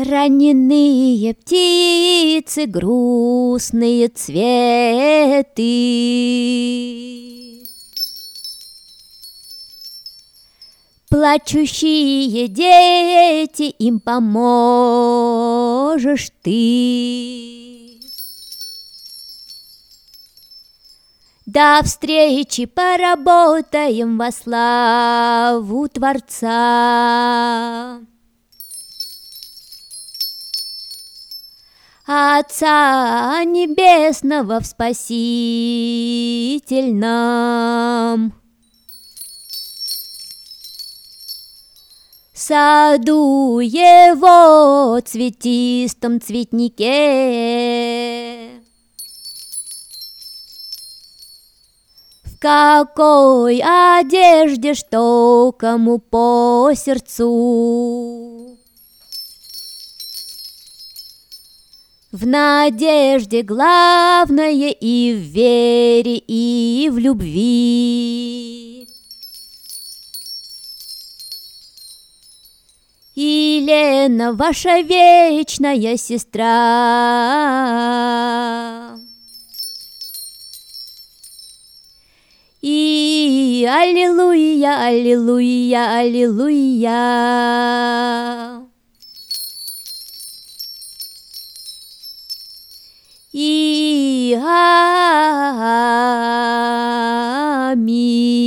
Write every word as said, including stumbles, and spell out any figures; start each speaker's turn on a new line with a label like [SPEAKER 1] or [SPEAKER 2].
[SPEAKER 1] Раненые птицы, грустные цветы, плачущие дети, им поможешь ты. До встречи, поработаем во славу Творца. Отца Небесного в спасительном саду его цветистом цветнике. В какой одежде, что кому по сердцу, в надежде главное и в вере, и в любви. Елена, ваша вечная сестра, и аллилуйя, аллилуйя, аллилуйя. И аминь.